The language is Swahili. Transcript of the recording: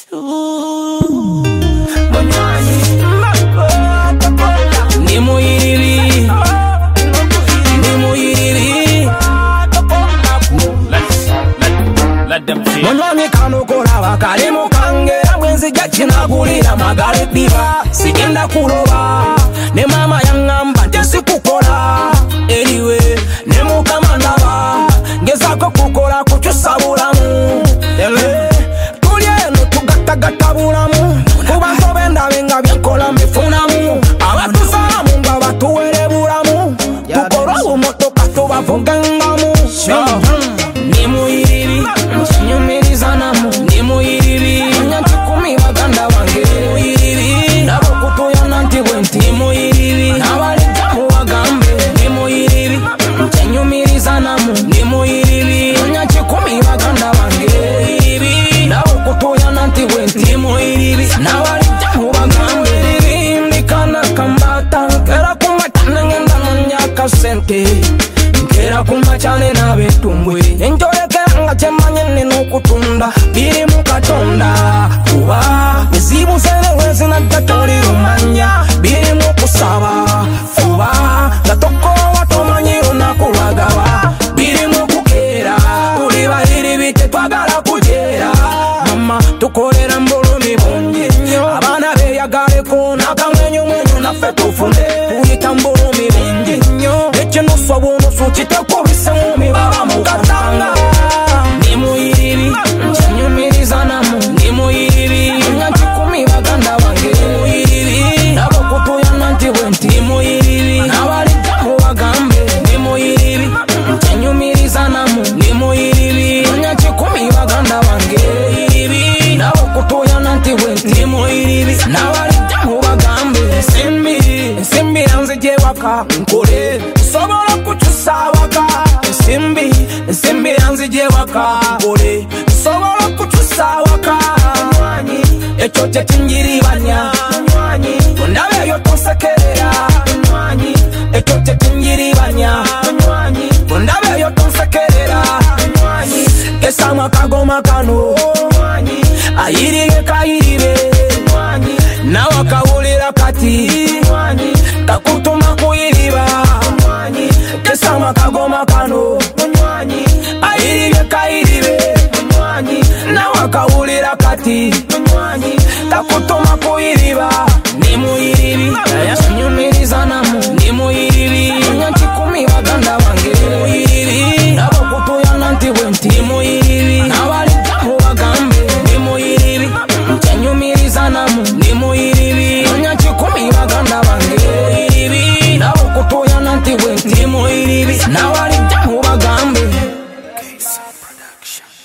Monwani kano kola wakali mukange Mwenzi jachi na gulira magari diva Sigenda kuloba Ne mama yangamba tesi kukola Anyway Ne mukama ndaba Ngezako kukola kuchusa bulamu Tulye no tugatagata bulamu Kubanto benda benga byankola mifunamu Abatusalamu nga batuwele bulamu Tukora umotoka tubavugangamu Nimuyiriri Nyumirizanamu Nimuyiriri Nyanchikumi baganda wange Nimuyiriri Nabo kutuya nanti wenti Nimuyiriri Nabalijamu wagambe Nimuyiriri Nyumirizanamu Nimuyiriri Nyanchikumi baganda wange Nimuyiriri Nabo kutuya nanti wenti Nimuyiriri Nabalijamu wagambe Ndikana kambata Kera kumatana ngenda manyaka sente Nkera kumachane na betumbwe Enjolekera nga chemanye nino kutunda Biri mukatonda Kuba Nizibu sene wezi na tatoli rumanya Biri mukusaba Fuba Gatoko watomanyi unakuwagawa Biri mukukera Uliba hiri bite twagala kujera Mama tukolera mbulumi bungi Abana beyagale kuna Kamwenyu mwenyu na fetufunde Uyita mbulumi bungi Echino swabuno suchiteko bisemu baba mukatanga Nimuyiriri Nyumirizanamu Nimuyiriri Nyanchikumi baganda wange Nimuyiriri Nabo kutuya nanti wenti Nimuyiriri Nabalijamu wagambe Nimuyiriri Nyumirizanamu Nimuyiriri Nyanchikumi baganda wange Nimuyiriri Nabo kutuya nanti wenti Nimuyiriri Nabalijamu wagambe Simbi yanzije waka nkole Sobola kuchusa waka Simbi yanzije waka nkole Sobola kuchusa waka Echo chetinjiribanya Ndabe yotonsekerera Echo chetinjiribanya Ndabe yotonsekerera Kesama kagoma kano Ayirige kayiribe Nawa kawulira kati Takutuma kuyiriba Kesama kagoma kano Ayirige kayiribe Nawa kawulira kati Takutuma kuyiriba Nimuyiriri Nyumirizanamu Nimuyiriri Nyanchikumi baganda wange Nimuyiriri Nabo kutuya nanti wenti Nimuyiriri Nabalijamu wagambe Nimuyiriri Nyumirizanamu Nimuyiriri Nyanchikumi baganda wange Nimuyiriri Nabo kutuya nanti wenti Nimuyiriri Nabalijamu wagambe Production